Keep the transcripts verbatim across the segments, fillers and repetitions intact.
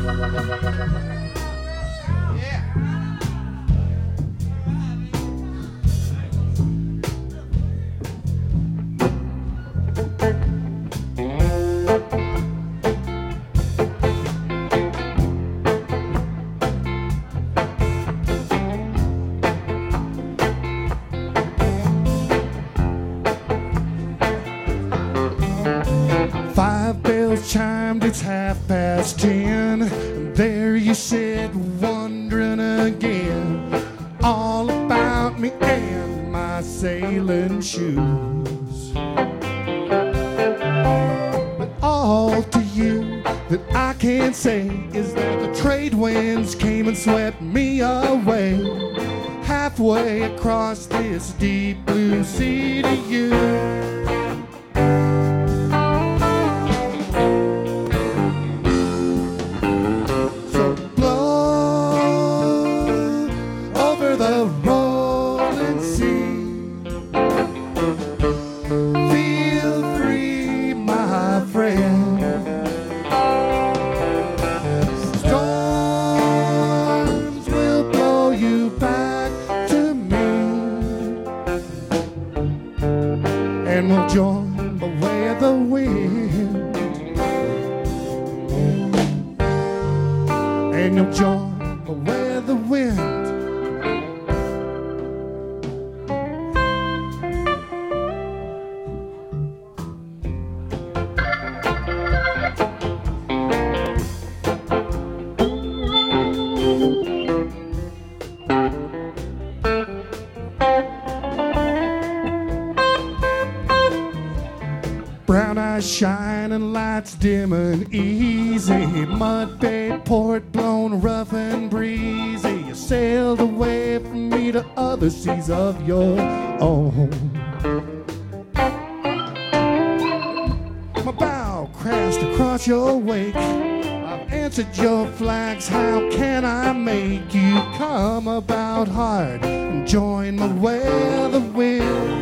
Five bells chimed, it's half past ten, and there you sit wondering again, all about me and my sailing shoes. But all to you that I can say is that the trade winds came and swept me away, halfway across this deep blue sea to you. And we'll join the way of the wind, and you'll join the way of the wind. Brown eyes shining, lights dim and easy, mud bay port blown rough and breezy. You sailed away from me to other seas of your own. My bow crashed across your wake, I've answered your flags. How can I make you come about hard and join my way of the wind?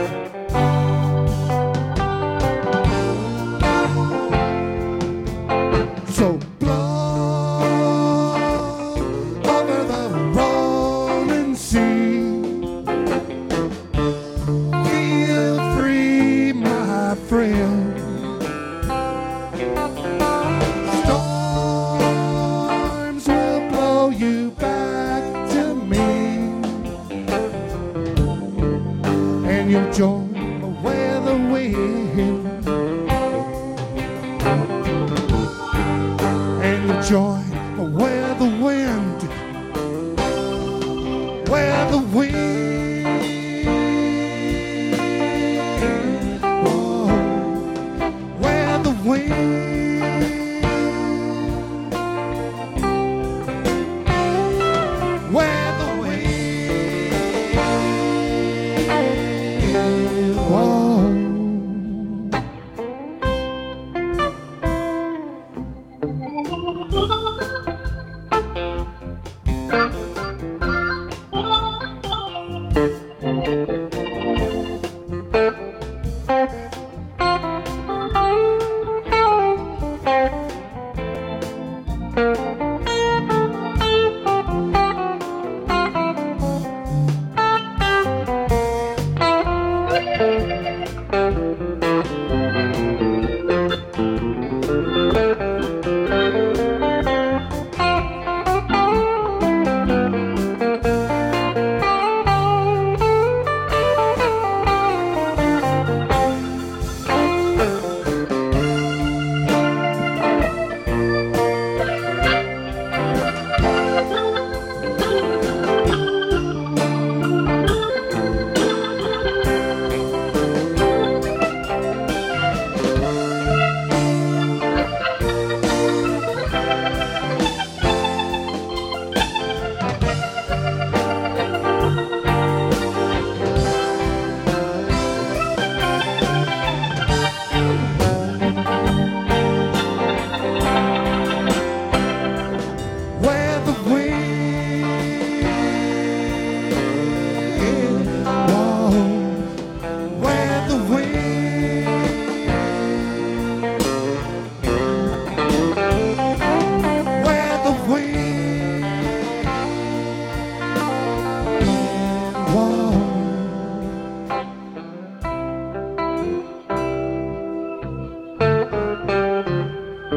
So blow over the rolling sea, feel free, my friend. Storms will blow you back to me, and you'll join the way of the wind. Join where the wind, where the wind, oh, where the wind, where the wind, oh.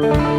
Bye.